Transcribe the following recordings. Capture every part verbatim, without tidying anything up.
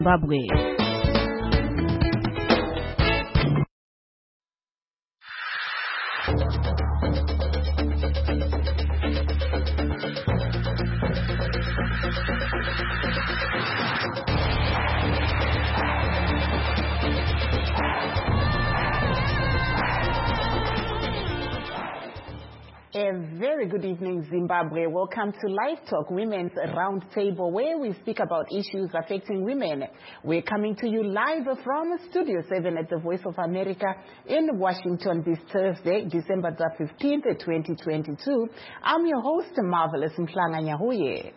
Zimbabwe. A very good evening, Zimbabwe. Welcome to Live Talk, Women's Roundtable, where we speak about issues affecting women. We're coming to you live from Studio seven at the Voice of America in Washington this Thursday, December the fifteenth, twenty twenty-two. I'm your host, Marvelous Mhlanga Nyahuye.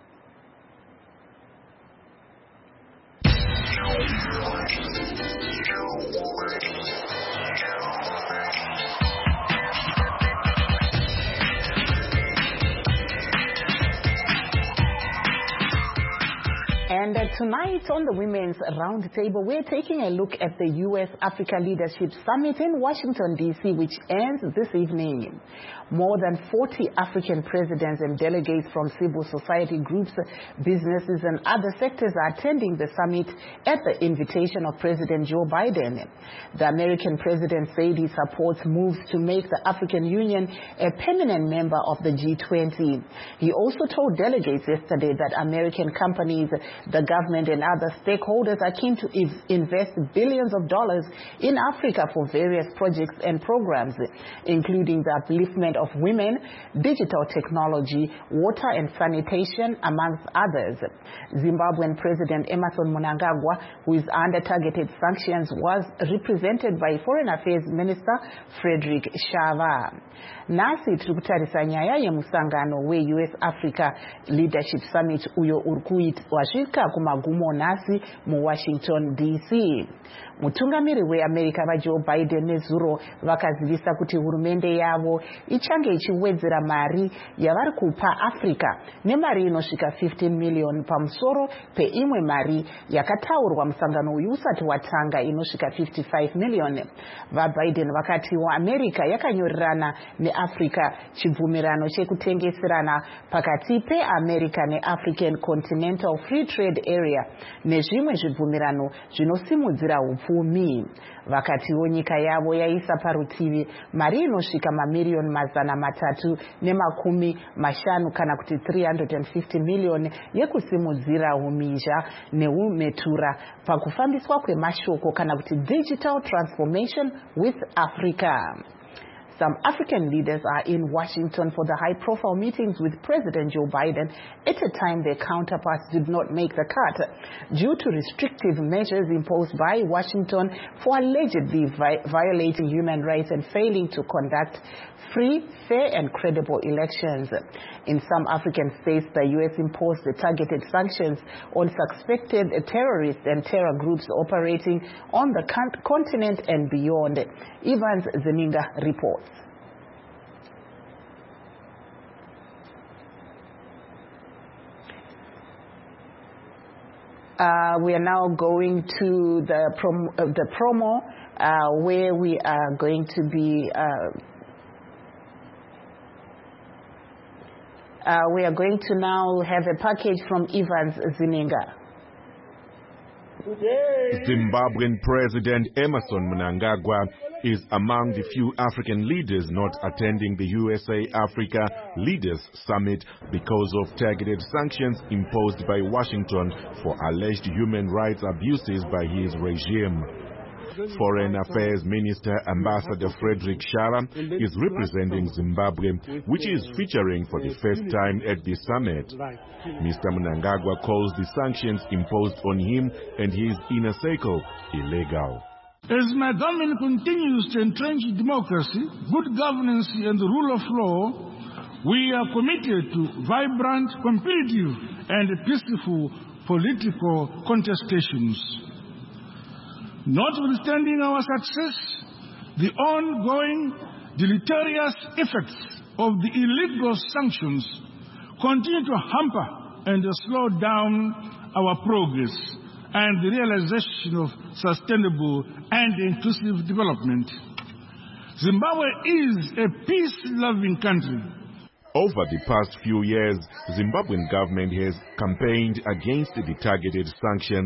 And uh, tonight on the Women's Roundtable, we're taking a look at the U S Africa Leadership Summit in Washington, D C, which ends this evening. More than forty African presidents and delegates from civil society groups, businesses, and other sectors are attending the summit at the invitation of President Joe Biden. The American president said he supports moves to make the African Union a permanent member of the G twenty. He also told delegates yesterday that American companies, the government, and other stakeholders are keen to invest billions of dollars in Africa for various projects and programs, including the upliftment of women, digital technology, water and sanitation, amongst others. Zimbabwean President Emmerson Mnangagwa, who is under targeted sanctions, was represented by Foreign Affairs Minister Frederick Shava. Nasi tukutarisa nyaya yemusangano we U S Africa Leadership Summit uyo urikuit washika kumagumo nasi mu Washington D C. Mutungamiri we America va Joe Biden nezuro vakazivisa kuti hurumende yavo ichange ichiwedzera mari yavari kupa Africa nemari inosvika fifteen million pamusoro peimwe mari yakataurwa musangano uyu usati watanga inosvika fifty-five million. Va Biden vakati wa America yakanyorerana neAfrica chibvumirano chekutengeserana pakati peAmerica neAfrican Continental Free Trade Area nezvimwe zvibvumirano zvinosimudzira upfumi. Vakatiwo nyika yavo yaisa parutivi mari inosvika mamiliyoni mazana matatu nemakumi mashanu kana kuti three hundred fifty million yekusimudzira umhizha neumetura pakufambiswa kwemashoko kana kuti digital transformation with Africa. Some African leaders are in Washington for the high-profile meetings with President Joe Biden at a time their counterparts did not make the cut due to restrictive measures imposed by Washington for allegedly vi violating human rights and failing to conduct free, fair, and credible elections. In some African states, the U S imposed the targeted sanctions on suspected terrorists and terror groups operating on the continent and beyond. Evans Zeninga reports. Uh, we are now going to the, prom uh, the promo uh, where we are going to be uh, Uh, we are going to now have a package from Evans Zininga. Zimbabwean President Emmerson Mnangagwa is among the few African leaders not attending the U S A Africa Leaders Summit because of targeted sanctions imposed by Washington for alleged human rights abuses by his regime. Foreign Affairs Minister Ambassador Frederick Shava is representing Zimbabwe, which is featuring for the first time at the summit. Mister Mnangagwa calls the sanctions imposed on him and his inner circle illegal. As my government continues to entrench democracy, good governance and the rule of law, we are committed to vibrant, competitive and peaceful political contestations. Notwithstanding our success, the ongoing deleterious effects of the illegal sanctions continue to hamper and slow down our progress and the realization of sustainable and inclusive development. Zimbabwe is a peace-loving country. Over the past few years, Zimbabwean government has campaigned against the targeted sanctions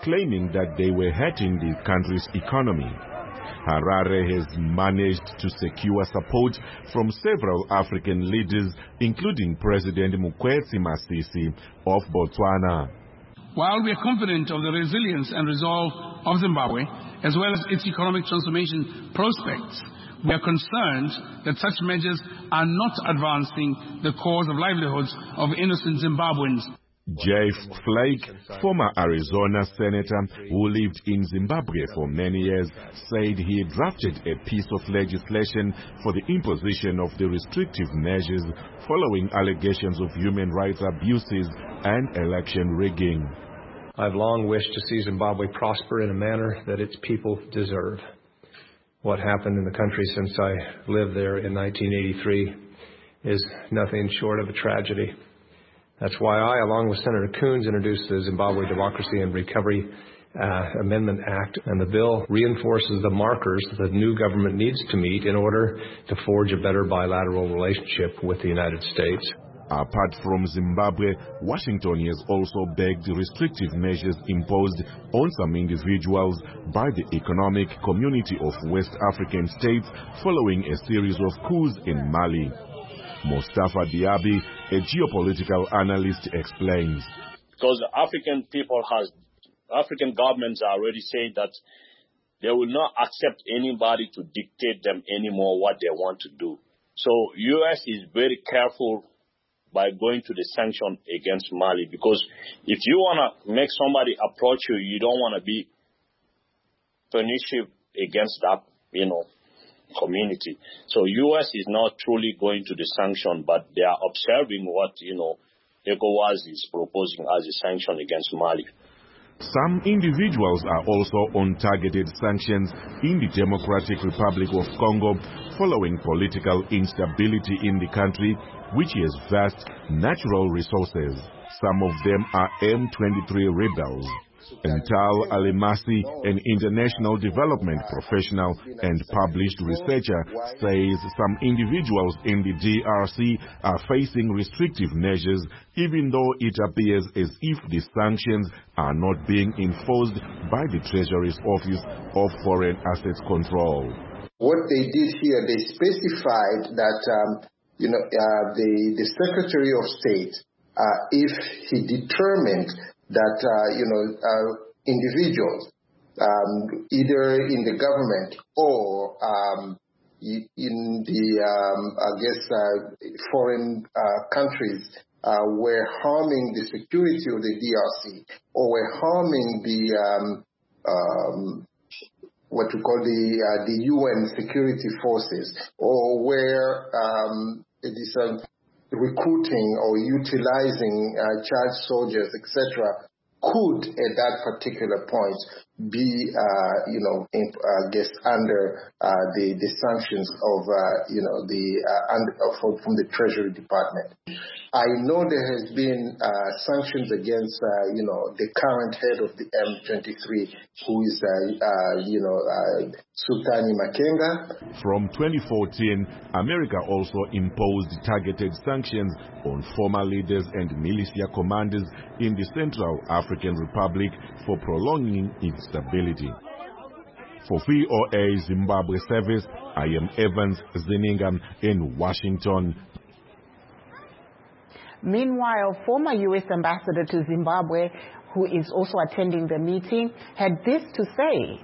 claiming that they were hurting the country's economy. Harare has managed to secure support from several African leaders, including President Mokgweetsi Masisi of Botswana. While we are confident of the resilience and resolve of Zimbabwe, as well as its economic transformation prospects, we are concerned that such measures are not advancing the cause of livelihoods of innocent Zimbabweans. Jeff Flake, former Arizona senator who lived in Zimbabwe for many years, said he drafted a piece of legislation for the imposition of the restrictive measures following allegations of human rights abuses and election rigging. I've long wished to see Zimbabwe prosper in a manner that its people deserve. What happened in the country since I lived there in nineteen eighty-three is nothing short of a tragedy. That's why I, along with Senator Coons, introduced the Zimbabwe Democracy and Recovery uh, Amendment Act, and the bill reinforces the markers that the new government needs to meet in order to forge a better bilateral relationship with the United States. Apart from Zimbabwe, Washington has also begged restrictive measures imposed on some individuals by the Economic Community of West African States following a series of coups in Mali. Mustafa Diaby, a geopolitical analyst, explains. Because the African people has, African governments are already saying that they will not accept anybody to dictate them anymore what they want to do. So U S is very careful by going to the sanction against Mali, because if you want to make somebody approach you, you don't want to be pernicious against that, you know, community. So U S is not truly going to the sanction, but they are observing what, you know, ECOWAS is proposing as a sanction against Mali. Some individuals are also on targeted sanctions in the Democratic Republic of Congo following political instability in the country, which has vast natural resources. Some of them are M twenty-three rebels. Ental Alimasi, an international development professional and published researcher, says some individuals in the D R C are facing restrictive measures, even though it appears as if the sanctions are not being enforced by the Treasury's Office of Foreign Assets Control. What they did here, they specified that um, you know, uh, the, the Secretary of State, uh, if he determined that, uh, you know, uh, individuals, um, either in the government or um, in the, um, I guess, uh, foreign uh, countries uh, were harming the security of the D R C or were harming the, um, um, what we call the, uh, the U N security forces, or where um, it is a recruiting or utilizing uh, child soldiers, et cetera, could at that particular point be, uh, you know, in, uh, guess under uh, the the sanctions of, uh, you know, the uh, under, uh, from the Treasury Department. I know there has been uh, sanctions against, uh, you know, the current head of the M twenty-three, who is, uh, uh, you know, uh, Sultani Makenga. From twenty fourteen, America also imposed targeted sanctions on former leaders and militia commanders in the Central African Republic for prolonging instability. For V O A Zimbabwe Service, I am Evans Zininga in Washington. Meanwhile, former U S ambassador to Zimbabwe, who is also attending the meeting, had this to say.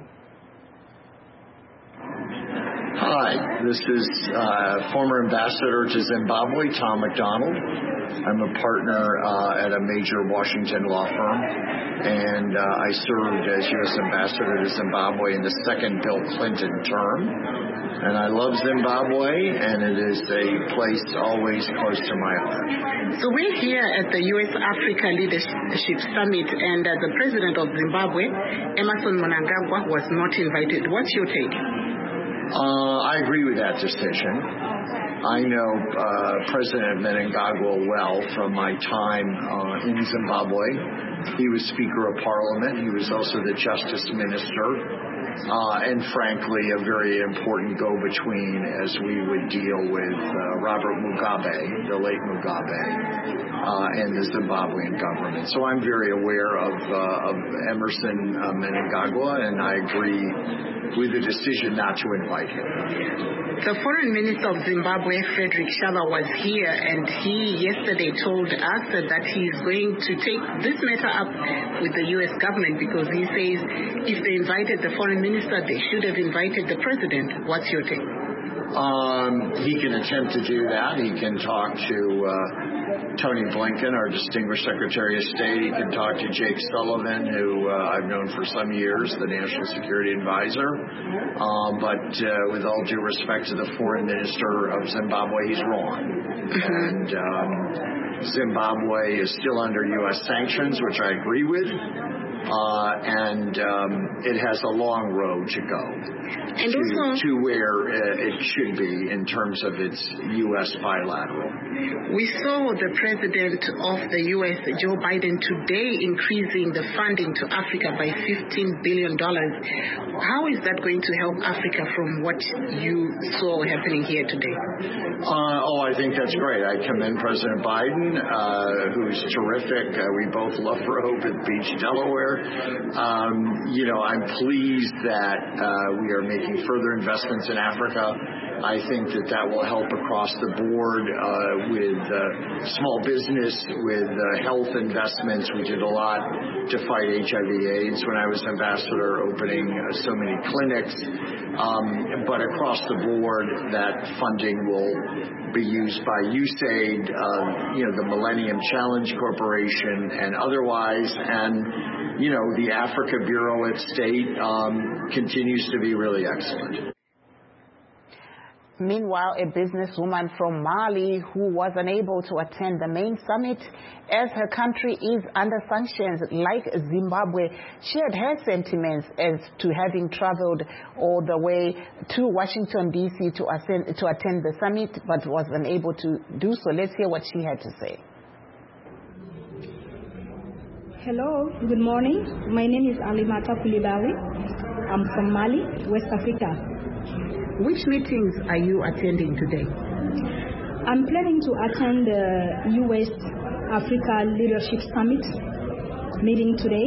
Hi, this is uh, former ambassador to Zimbabwe, Tom McDonald. I'm a partner uh, at a major Washington law firm, and uh, I served as U S ambassador to Zimbabwe in the second Bill Clinton term. And I love Zimbabwe, and it is a place always close to my heart. So we're here at the U S Africa Leadership Summit, and uh, the president of Zimbabwe, Emmerson Mnangagwa, was not invited. What's your take? Uh, I agree with that decision. I know uh, President Mnangagwa well from my time uh, in Zimbabwe. He was Speaker of Parliament. He was also the Justice Minister. Uh, and frankly, a very important go-between as we would deal with uh, Robert Mugabe, the late Mugabe, uh, and the Zimbabwean government. So I'm very aware of, uh, of Emerson uh, Mnangagwa, and I agree with the decision not to invite him. The Foreign Minister of Zimbabwe, Frederick Shava, was here, and he yesterday told us that he is going to take this matter up with the U S government because he says if they invited the foreign minister, they should have invited the president. What's your take? Um, he can attempt to do that. He can talk to uh, Tony Blinken, our distinguished Secretary of State. He can talk to Jake Sullivan, who uh, I've known for some years, the National Security Advisor. Um, but uh, with all due respect to the Foreign Minister of Zimbabwe, he's wrong. And um, Zimbabwe is still under U S sanctions, which I agree with. Uh, and um, it has a long road to go and to, also, to where uh, it should be in terms of its U S bilateral. We saw the president of the U S, Joe Biden, today increasing the funding to Africa by fifteen billion dollars. How is that going to help Africa from what you saw happening here today? Uh, oh, I think that's great. I commend President Biden, uh, who's terrific. Uh, we both love Rehoboth Beach, Delaware. Um, you know, I'm pleased that uh, we are making further investments in Africa. I think that that will help across the board uh, with uh, small business, with uh, health investments. We did a lot to fight H I V AIDS when I was ambassador, opening uh, so many clinics. Um, but across the board, that funding will be used by U S A I D, uh, you know, the Millennium Challenge Corporation, and otherwise. And, you know, the Africa Bureau at State um, continues to be really excellent. Meanwhile, a businesswoman from Mali who was unable to attend the main summit as her country is under sanctions like Zimbabwe shared her sentiments as to having traveled all the way to Washington, D C to, ascend, to attend the summit but was unable to do so. Let's hear what she had to say. Hello, good morning. My name is Alimata Koulibaly. I'm from Mali, West Africa. Which meetings are you attending today? I'm planning to attend the U S Africa Leadership Summit meeting today,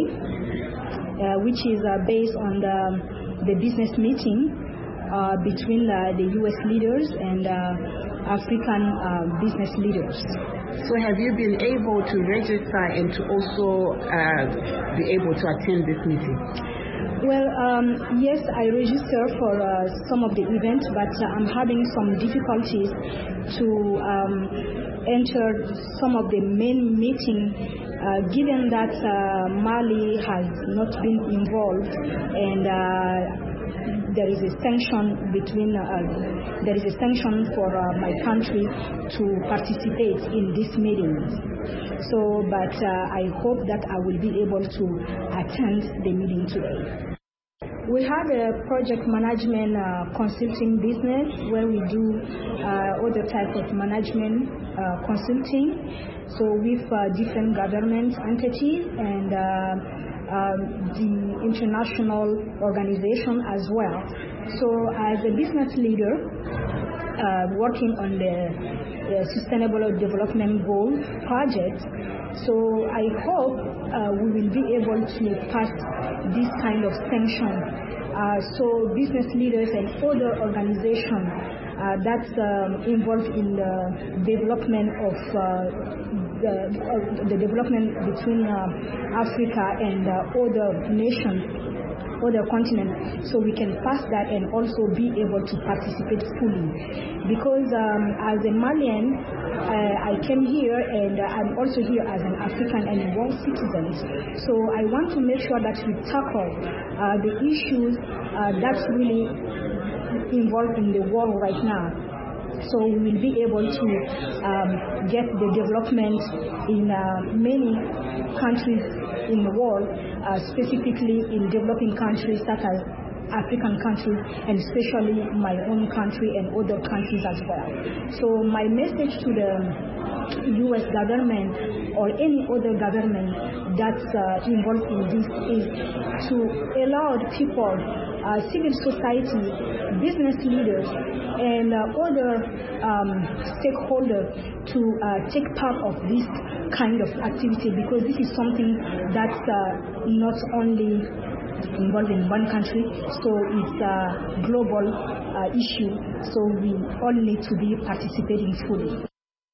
uh, which is uh, based on the, the business meeting uh, between uh, the U S leaders and uh, African uh, business leaders. So have you been able to register and to also uh, be able to attend this meeting? Well, um, yes, I registered for uh, some of the events, but uh, I'm having some difficulties to um, enter some of the main meeting, uh, given that uh, Mali has not been involved and uh, there is a sanction between, uh, there is a sanction for uh, my country to participate in these meetings. So, but uh, I hope that I will be able to attend the meeting today. We have a project management uh, consulting business where we do uh, other types of management uh, consulting, so with uh, different government entities and uh, um, the international organization as well. So as a business leader uh, working on the uh, Sustainable Development Goal project, so I hope uh, we will be able to pass this kind of sanction. Uh, so business leaders and other organizations uh, that's um, involved in the development of uh, the, uh, the development between uh, Africa and uh, other nations, other continents, so we can pass that and also be able to participate fully. Because um, as a Malian, uh, I came here and uh, I'm also here as an African and world citizen. So I want to make sure that we tackle uh, the issues uh, that's really involved in the world right now. So we will be able to um, get the development in uh, many countries in the world, uh, specifically in developing countries such as African countries, and especially my own country and other countries as well. So my message to the U S government or any other government that's uh, involved in this is to allow people, uh, civil society, business leaders, and uh, other um, stakeholders to uh, take part of this kind of activity, because this is something that's uh, not only involved in one country, so it's a global uh, issue, so we all need to be participating fully.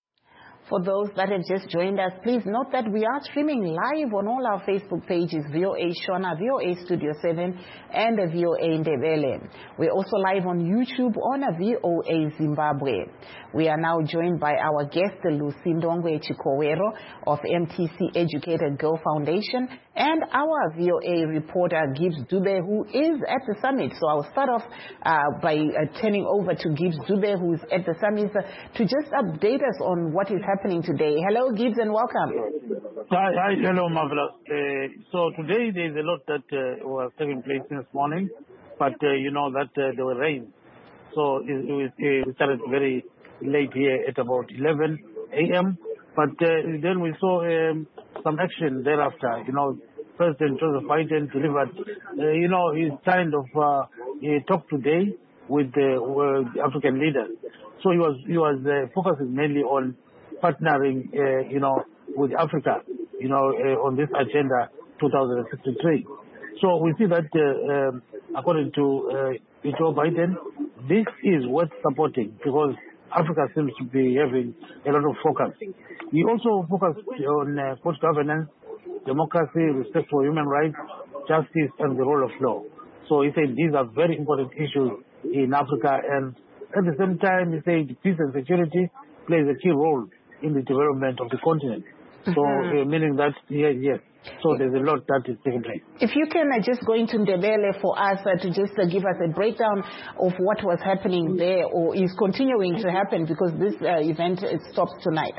For those that have just joined us, please note that we are streaming live on all our Facebook pages, V O A Shona, V O A Studio seven, and V O A Ndebele. We're also live on YouTube on V O A Zimbabwe. We are now joined by our guest, Lucy Ndongwe Chikowero of M T C Educated Girl Foundation, and our V O A reporter, Gibbs Dube, who is at the summit. So I'll start off uh, by uh, turning over to Gibbs Dube, who is at the summit, uh, to just update us on what is happening today. Hello, Gibbs, and welcome. Hi, hi hello, Marvelous. Uh, so today there's a lot that uh, was taking place this morning, but uh, you know that uh, there were rains. So it, it, it started very late here at about eleven a m But uh, then we saw um, some action thereafter. You know, President Joseph Biden delivered, uh, you know, his kind of uh, he talk today with the uh, African leaders. So he was he was uh, focusing mainly on partnering, uh, you know, with Africa, you know, uh, on this agenda two thousand sixty-three. So we see that, uh, um, according to uh, Joe Biden, this is worth supporting because Africa seems to be having a lot of focus. We also focused on uh, good governance, democracy, respect for human rights, justice, and the rule of law. So he said these are very important issues in Africa, and at the same time, he said peace and security plays a key role in the development of the continent. So, uh, meaning that, yes, yes. So there's a lot that is taking place. If you can uh, just go into Ndebele for us uh, to just uh, give us a breakdown of what was happening there or is continuing to happen, because this uh, event it stops tonight.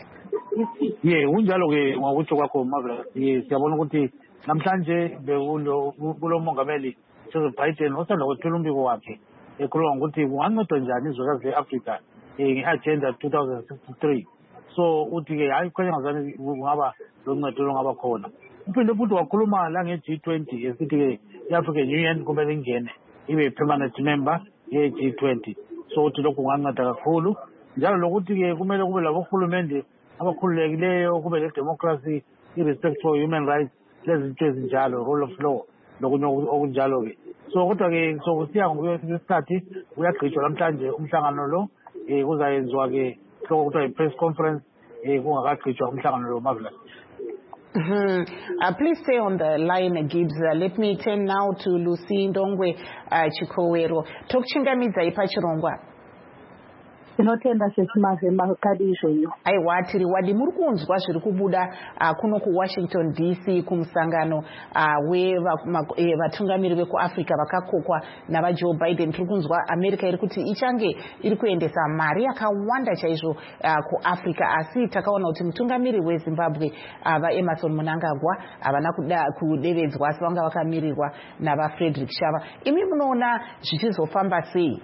Yeah, unjalo ke ngokuthi kwakho Marvelous. Yes, siyabona ukuthi namhlanje bekulo kulo mongameli Joseph Biden osanda kwethula umbiko wakhe ekhuluma ukuthi kungancedwa njani izwekazi le-Africa nge-agenda two thousand sixty-three. So uthi ke hayi khanya ngazani kungaba loncedo longaba khona. Uphinde futhi wakhuluma la nge-G twenty esithi ke i-African Union kumele ingene ibe permanent member ye-G twenty. So uthi lokhu kunganceda kakhulu njalo lokuthi ke kumele kube labohulumende abakhululekileyo, kube le-democracy, i-respect for human rights, lezinto ezinjalo, rule of law, lokunye okunjalo ke. So kodwa ke so kusiya ngokwesikhathi uyagqitshwa namhlanje umhlangano lo eh kuzayenziwa ke lokuthiwa i-press conference eh kungakagqitshwa umhlangano lo Marvelous. Mm-hmm. Uh, please stay on the line, Gibbs. Uh, let me turn now to Lucy Ndongwe uh, Chikowero. Tokuchingamidza ipachirongwa. Tinotenda sesimaze makadi izvenyu. Aiwa tiri wadi muri kunzwa zviri kubuda uh, kuno ku Washington D C kumusangano uh, wevatungamiri uh, vekuAfrica vakakokwa nava Joe Biden. Tiri kunzwa America iri kuti ichange iri kuendesa mari yakawanda chaizvo uh, kuAfrica, asi takaona kuti mutungamiri weZimbabwe ava uh, Emerson Mnangagwa havana kuda kudevedzwa asi vanga vakamirirwa nava Frederick Shava. Imi munoona zvichizofamba sei?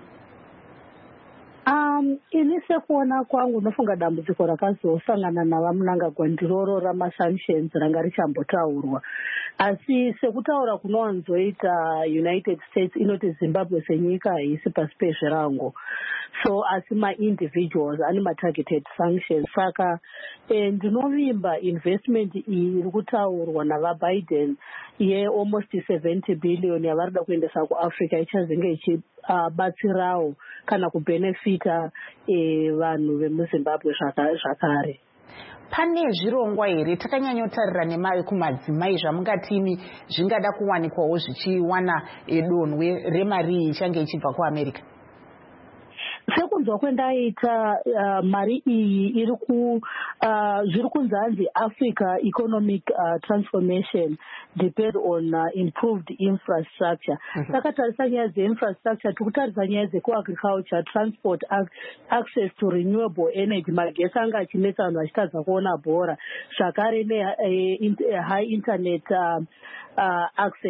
Um, ini sekuona kwangu nofunga dambudziko rakazosangana navaMnangagwa ndiroro ramasanctions ranga richambotaurwa, asi sekutaura kunowanzoita United States inoti Zimbabwe senyika haisi pasi pezvirango, so asi ma-individuals ane ma-targeted sanctions. Saka eh, ndinovimba investment iyi iri kutaurwa navaBiden ye almost seventy billion yavari kuda kuendesa kuAfrica ichazenge ichibatsirawo uh, kana kubenefita eh, vanhu vemuZimbabwe zvakare. Pane zvirongwa here takanyanyotarira nemari kumadzimai zvamungatimi zvingada kuwanikwawo zvichiwana donhwe remari ichange ichibva kuAmerica? Sekunzwa kwendaita uh, mari iyi iri ku uh, zviri kunzanzi Africa economic uh, transformation depend on uh, improved infrastructure. Takatarisa mm-hmm. nyaya dzeinfrastructure, tikutarisa nyaya dzekuagriculture, transport, access to renewable energy, magesi anga achinetsa vanhu vachitadza kuona bhora, zvakare ne uh, high internet uh, uh, access.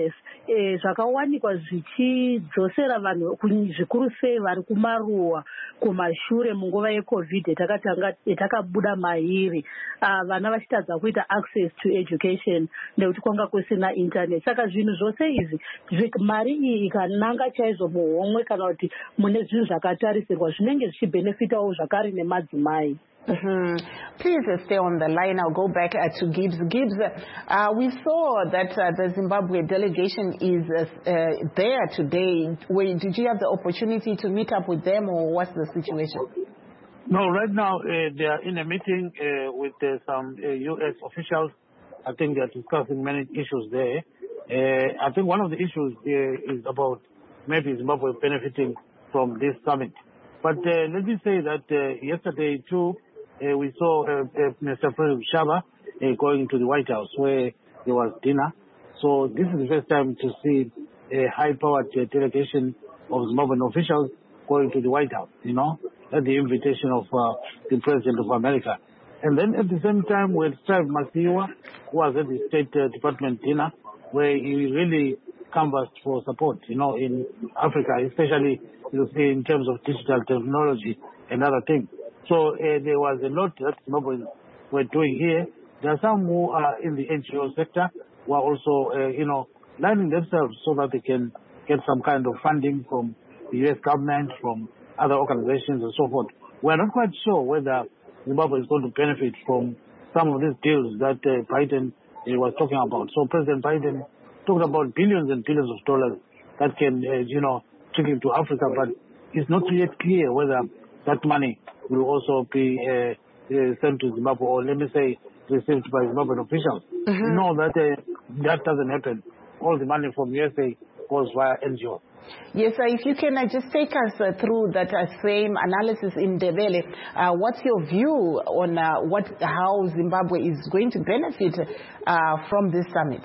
eh, zvakawanikwa zvichidzosera vanhu zvikuru sei vari kumaruwa kumashure munguva yecovid yatakabuda mairi uh, vana vachitadza kuita access to education nekuti kwanga kusina internet. Saka zvinhu zvose izvi mari iyi ikananga chaizvo muhomwe kana kuti mune zvinhu zvakatarisirwa zvinenge zvichibenefitawo zvakare nemadzimai. Mm-hmm. Please uh, stay on the line. I'll go back uh, to Gibbs. Gibbs, uh, we saw that uh, the Zimbabwe delegation is uh, uh, there today. Wait, did you have the opportunity to meet up with them, or what's the situation? No, right now uh, they are in a meeting uh, with uh, some uh, U S officials. I think they are discussing many issues there. Uh, I think one of the issues uh, is about maybe Zimbabwe benefiting from this summit. But uh, let me say that uh, yesterday too, uh, we saw uh, uh, Mister Frederick Shaba uh, going to the White House where there was dinner. So this is the first time to see a high-powered uh, delegation of Zimbabwean officials going to the White House, you know, at the invitation of uh, the President of America. And then at the same time, we had Strive Masiwa, who was at the State uh, Department dinner, where he really canvassed for support, you know, in Africa, especially you see, in terms of digital technology and other things. So uh, there was a lot that Zimbabweans were doing here. There are some who are in the N G O sector who are also, uh, you know, lining themselves so that they can get some kind of funding from the U S government, from other organizations and so forth. We're not quite sure whether Zimbabwe is going to benefit from some of these deals that uh, Biden uh, was talking about. So President Biden talked about billions and billions of dollars that can, uh, you know, trickle to Africa, but it's not yet clear whether that money will also be uh, uh, sent to Zimbabwe, or let me say, received by Zimbabwean officials. Mm-hmm. You know that uh, that doesn't happen. All the money from U S A goes via N G O. Yes, sir. If you can uh, just take us uh, through that uh, same analysis in Ndebele, uh, what's your view on uh, what how Zimbabwe is going to benefit uh, from this summit?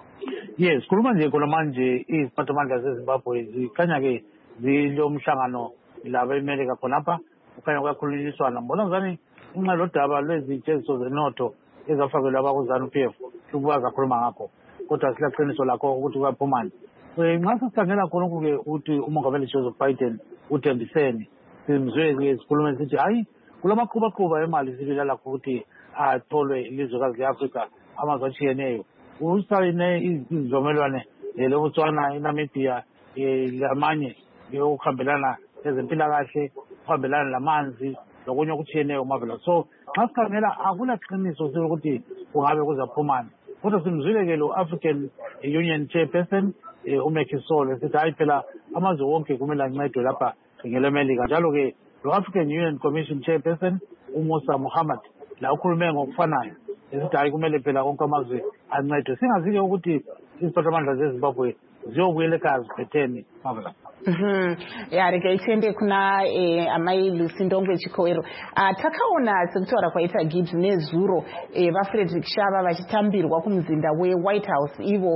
Yes, kulumanje kulamanje iziphathimandla zeZimbabwe zikhanya ke zilo mhlangano laba eMelika khonapha ukhanya kwakhulunyiswana mbona ngani inxa lodaba lwezitsheziso zenotho ezafakelwa abakuzanu P F ukuba zakhuluma ngakho kodwa silaqiniso lakho ukuthi kwaphumani nxa sikhangela khonokho ke uthi umongameli Joseph Biden uthembisene simzwe ke sikhuluma sithi hayi kulamakhuba emali sibila lakho ukuthi atholwe ilizwekazi leAfrika amazwe atshiyeneyo usayine izivumelwano leBotswana, iNamibia, lamanye yokuhambelana ezempilakahle, ukuhambelana lamanzi lokunye okutshiyeneyo kumavela. So xa sikhangela akulaqiniso sokuthi kungabe kuzaphumani, kodwa simzwile ke lo African Union Chairperson uMacky Sall esithi hayi phela amazwe wonke kumele ancedwe lapha ngeleMelika. Njalo ke lo African Union Commission Chairperson uMusa Muhammad la ukhulume ngokufanayo esithi hayi kumele phela konke amazwe ancedwe. Singazike ukuthi iziphathimandla zeZimbabwe ziyobuyela ekhaya ziphetheni mavela. Mhm. Yari kaitende kuna eh, amai Lusindongwe Chikowero. Uh, takaona sekutaura kwaita Gibbs nezuro eh, vaFrederick Shaba vachitambirwa kumzinda weWhite House ivo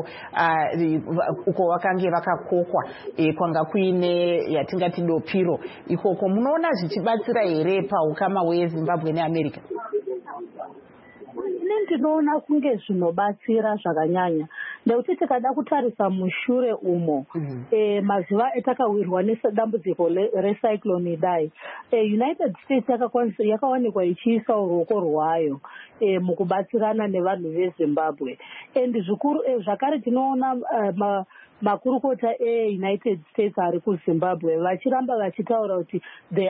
uh, uko vakange vakakokwa eh, kwanga kuine yatingati dopiro ikoko munoona zvichibatsira here paukama weZimbabwe neAmerica? Ndinoona kunge zvinobatsira zvakanyanya nekuti tikada kutarisa mushure umo mm-hmm. e, mazuva etakawirwa nedambudziko recyclone Idai e, United States yakawanikwa ichiisa ruoko rwayo e, mukubatsirana nevanhu veZimbabwe and zvikuru e, zvakare tinoona uh, ma, makurukota eUnited States ari kuZimbabwe vachiramba vachitaura kuti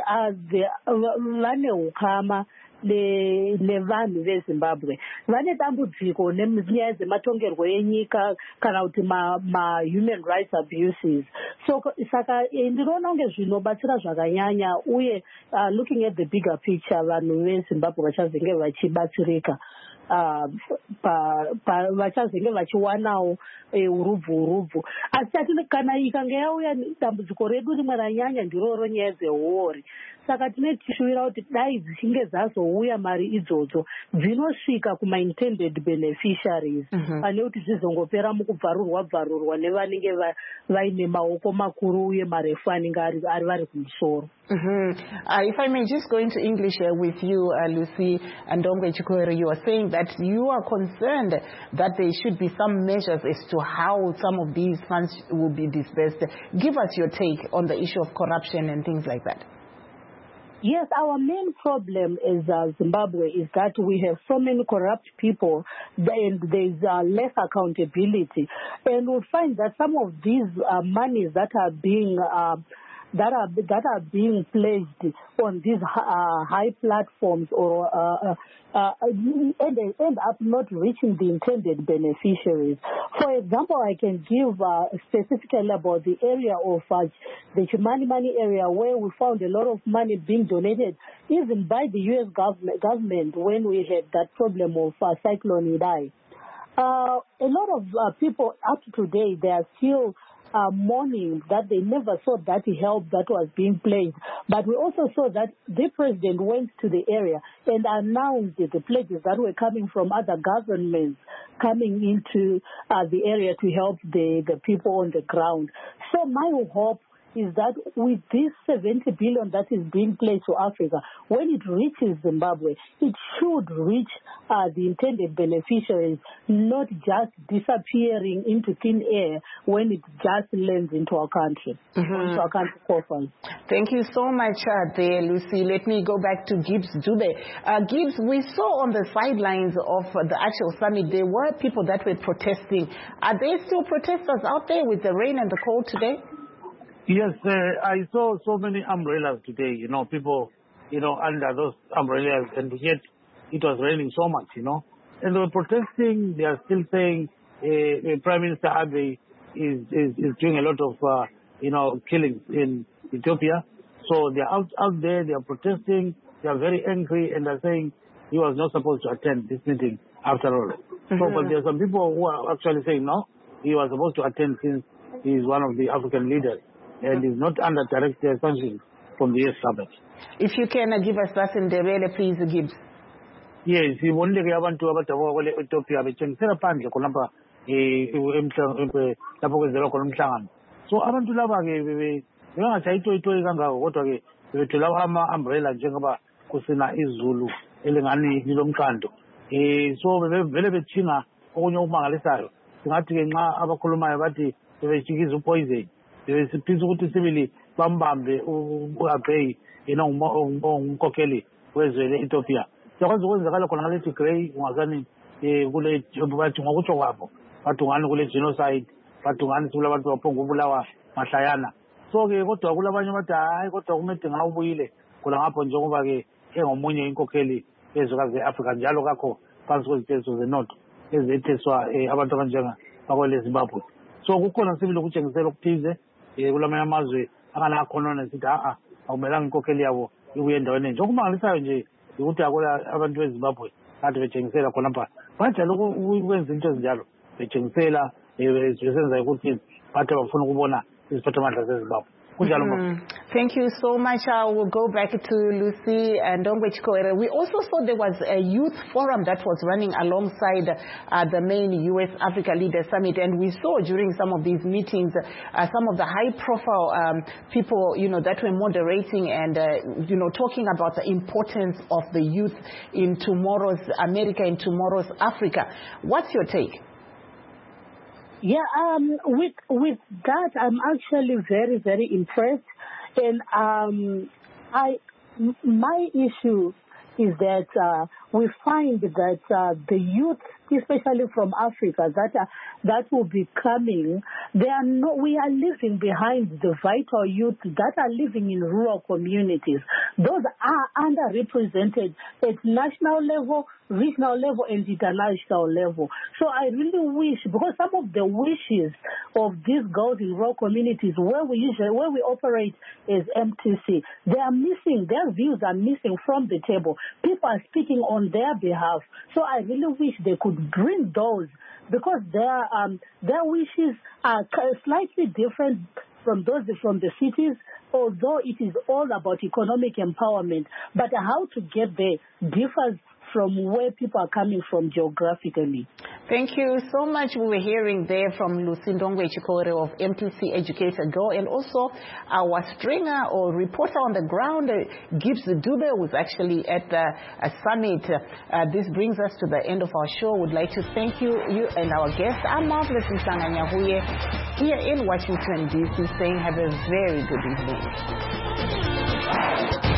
vane ukama nevanhu veZimbabwe vane dambudziko nenyaya dzematongerwo enyika kana kuti ma-human rights abuses. So saka ndinoona kunge zvinobatsira zvakanyanya uye uh, looking at the bigger picture vanhu veZimbabwe vachazenge vachibatsirika vachazenge vachiwanawo urubvu urubvu asi ati kana ikange yauya dambudziko redu rimwe ranyanya ndiroro nyaya dzehori saka tine tishuwira kuti dai dzichinge dzazouya mari idzodzo dzinosvika kuma-intended beneficiaries pane kuti zvizongopera mukubvarurwa bvarurwa nevanenge vaine maoko makuru uye marefu anenge ari vari kumusoro. If I may just go into English uh, with you, uh, Lucy Ndongwe Chikwere, you are saying that you are concerned that there should be some measures as to how some of these funds will be disbursed. Give us your take on the issue of corruption and things like that. Yes, our main problem is uh, Zimbabwe is that we have so many corrupt people and there's uh, less accountability. And we find that some of these uh, monies that are being uh, that are that are being placed on these uh, high platforms or uh, uh, and they end up not reaching the intended beneficiaries. For example, I can give uh, specifically about the area of uh, the Chimani Money area where we found a lot of money being donated even by the U S government, government when we had that problem of uh, Cyclone Idai. Uh, a lot of uh, people up to today, they are still Uh, mourning that they never saw that help that was being pledged. But we also saw that the president went to the area and announced the pledges that were coming from other governments coming into uh, the area to help the, the people on the ground. So my hope is that with this seventy billion that is being pledged to Africa, when it reaches Zimbabwe, it should reach uh, the intended beneficiaries, not just disappearing into thin air when it just lands into our country, mm-hmm. into our country coffers. Thank you so much uh, there, Lucy. Let me go back to Gibbs Dube. Uh, Gibbs, we saw on the sidelines of uh, the actual summit, there were people that were protesting. Are there still protesters out there with the rain and the cold today? Yes, uh, I saw so many umbrellas today, you know, people, you know, under those umbrellas, and yet it was raining so much, you know. And they were protesting. They are still saying uh, Prime Minister Abiy is, is, is doing a lot of, uh, you know, killings in Ethiopia. So they are out, out there, they are protesting, they are very angry, and they're saying he was not supposed to attend this meeting after all. Mm-hmm. So, but there are some people who are actually saying, no, he was supposed to attend since he is one of the African leaders. And is not under direct sanctions from the U S government. If you can uh, give us that in the really, please, Gibbs. Yes, we want to have to about the Ethiopia, which is a pan, the Columba, a So I want to love again. We want to say to Itoiganga, what again? We to love Hama umbrella, Jangaba, Kusina is Zulu, Elingani, Nilum Kando. So we have very bit China, Onyo Mangalisaro, Natina, Abakuluma, Vati, the Chikizu poison. There is a piece of civili, Bambambe, who are pay, you know, Kokeli, where's Ethiopia. There was always the Galaconality Gray, Wazani, a village of Wachowabo, but to one village genocide, but to one Sulava Pongulawa, Matayana. So they go to Agulabamata, I got to meet in our wheel, Kulapon Jovage, Muni in Kokeli, as well as the African Jalogako, Pascal Tales of the North, as it is a Abatanjana, our Zimbabwe. So who couldn't see the Wuchang Zero Tize? Ulamaya Mazwe, Ana Conon and Sita, or Melanco Keliavo, you end on it. Jokuma, you would have Avantu Zimbabwe, at the Chensela Conapa. But I look who went into Jalo, the Chensela, the Chensela, I would think, Pata of Funubona, is Patamata Zimbabwe. Mm-hmm. Thank you so much. I will go back to Lucy and Ndongwe Chikwere. We also saw there was a youth forum that was running alongside uh, the main U S Africa Leaders Summit, and we saw during some of these meetings uh, some of the high-profile um, people, you know, that were moderating and uh, you know, talking about the importance of the youth in tomorrow's America, in tomorrow's Africa. What's your take? Yeah, um, with with that, I'm actually very, very impressed. And um, I, m- my issue is that uh, we find that uh, the youth, especially from Africa, that uh, that will be coming, they are no, we are leaving behind the vital youth that are living in rural communities. Those are underrepresented at national level, regional level, and international level. So I really wish, because some of the wishes of these girls in rural communities, where we usually where we operate as M T C, they are missing. Their views are missing from the table. People are speaking on their behalf. So I really wish they could bring those, because their um, their wishes are slightly different from those from the cities, although it is all about economic empowerment, but how to get there differs from where people are coming from geographically. Thank you so much. We were hearing there from Lucindongwe Chikore of M T C Educator Go, and also our stringer or reporter on the ground, uh, Gibbs Dube, was actually at the uh, summit. Uh, this brings us to the end of our show. We'd like to thank you, you and our guest. I'm Marvelous Nsanganyahuye here in Washington, D C, saying have a very good evening.